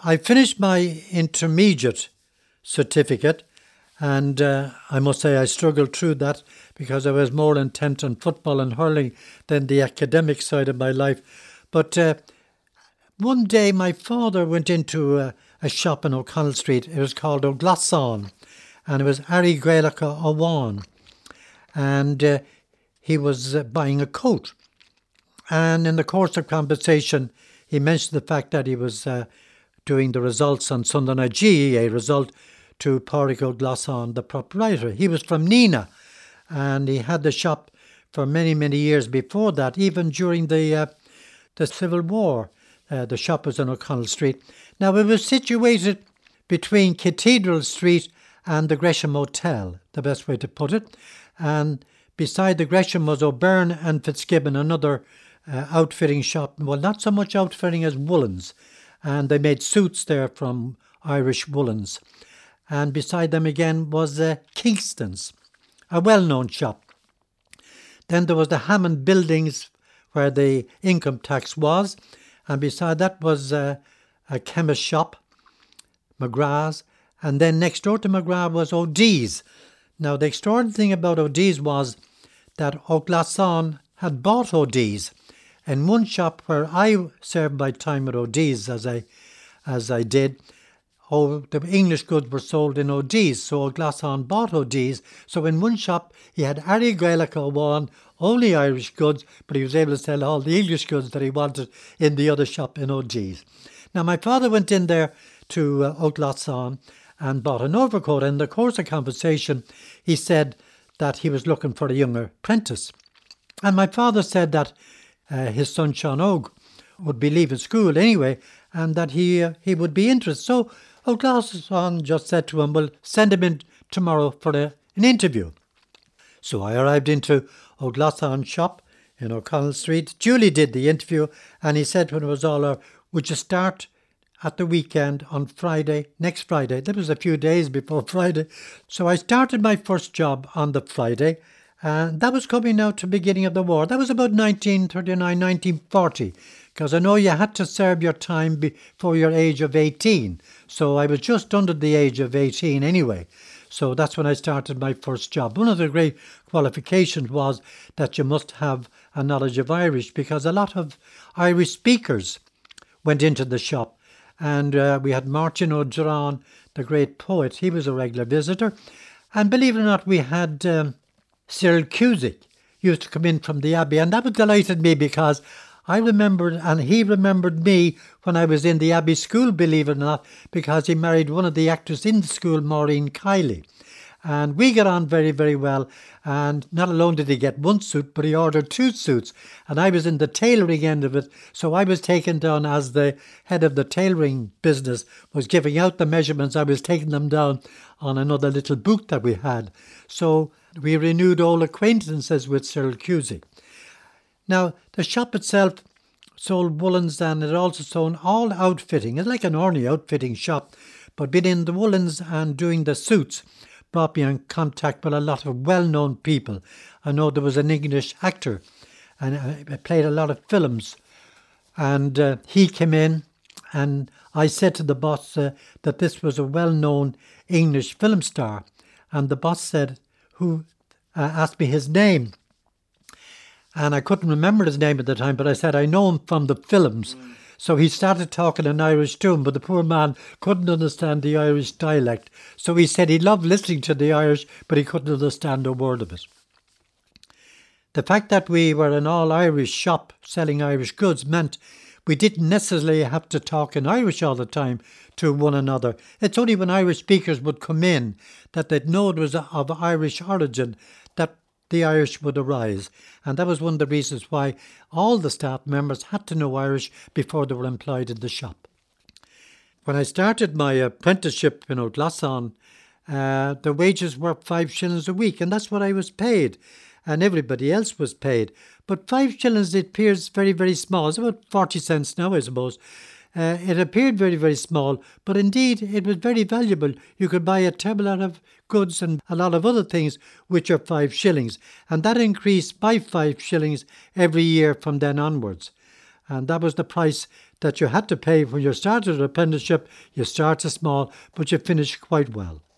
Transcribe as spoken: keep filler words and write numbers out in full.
I finished my intermediate certificate, and uh, I must say I struggled through that because I was more intent on football and hurling than the academic side of my life. But uh, one day my father went into a, a shop in O'Connell Street. It was called O'Glasson, and it was Ari Gaelacha Awan. And uh, he was uh, buying a coat. And in the course of conversation, he mentioned the fact that he was uh, doing the results on Sunday night, G E A result, to Pádraig O'Glasson, the proprietor. He was from Nina, and he had the shop for many, many years before that, even during the uh, the Civil War. Uh, the shop was on O'Connell Street. Now, it was situated between Cathedral Street and the Gresham Hotel, the best way to put it. And beside the Gresham was O'Byrne and Fitzgibbon, another uh, outfitting shop. Well, not so much outfitting as woolens. And they made suits there from Irish woolens. And beside them again was uh, Kingston's, a well-known shop. Then there was the Hammond Buildings, where the income tax was. And beside that was uh, a chemist shop, McGrath's. And then next door to McGrath was O'Dee's. Now, the extraordinary thing about O'Dee's was that O'Glasson had bought O'Dee's. In one shop where I served my time at O'Dee's, as I as I did, oh, the English goods were sold in O'Dee's, so O'Glasson bought O'Dee's. So in one shop, he had Ari Gaelacha Awan, only Irish goods, but he was able to sell all the English goods that he wanted in the other shop in O'Dee's. Now, my father went in there to uh, O'Glasson and bought an overcoat. In the course of conversation, he said that he was looking for a younger apprentice. And my father said that Uh, his son Sean Og would be leaving school anyway, and that he uh, he would be interested. So O'Glasson just said to him, well, send him in tomorrow for a, an interview. So I arrived into O'Glasson's shop in O'Connell Street. Julie did the interview, and he said when it was all over, would you start at the weekend on Friday, next Friday? That was a few days before Friday. So I started my first job on the Friday, and that was coming out to the beginning of the war. That was about nineteen thirty-nine, nineteen forty, because I know you had to serve your time before your age of eighteen. So I was just under the age of eighteen anyway. So that's when I started my first job. One of the great qualifications was that you must have a knowledge of Irish, because a lot of Irish speakers went into the shop. And uh, we had Martin O'Dran, the great poet. He was a regular visitor. And believe it or not, we had Um, Cyril Cusick used to come in from the Abbey, and that was delighted me because I remembered, and he remembered me when I was in the Abbey School, believe it or not, because he married one of the actors in the school, Maureen Kiley. And we got on very, very well. And not alone did he get one suit, but he ordered two suits. And I was in the tailoring end of it. So I was taken down as the head of the tailoring business, was giving out the measurements. I was taking them down on another little book that we had. So we renewed old acquaintances with Cyril Cusick. Now, the shop itself sold woolens, and it also sold all outfitting. It's like an ordinary outfitting shop, but being in the woolens and doing the suits brought me in contact with a lot of well-known people. I know there was an English actor, and I played a lot of films, and uh, he came in, and I said to the boss uh, that this was a well-known English film star, and the boss said, who uh, asked me his name. And I couldn't remember his name at the time, but I said, I know him from the films. Mm. So he started talking in Irish to him, but the poor man couldn't understand the Irish dialect. So he said he loved listening to the Irish, but he couldn't understand a word of it. The fact that we were an all-Irish shop selling Irish goods meant we didn't necessarily have to talk in Irish all the time to one another. It's only when Irish speakers would come in that they'd know it was of Irish origin that the Irish would arise. And that was one of the reasons why all the staff members had to know Irish before they were employed in the shop. When I started my apprenticeship in O'Glasson, uh, the wages were five shillings a week, and that's what I was paid. And everybody else was paid. But five shillings, it appears very, very small. It's about forty cents now, I suppose. Uh, it appeared very, very small, but indeed it was very valuable. You could buy a terrible lot of goods and a lot of other things which are five shillings. And that increased by five shillings every year from then onwards. And that was the price that you had to pay when you started an apprenticeship. You started small, but you finished quite well.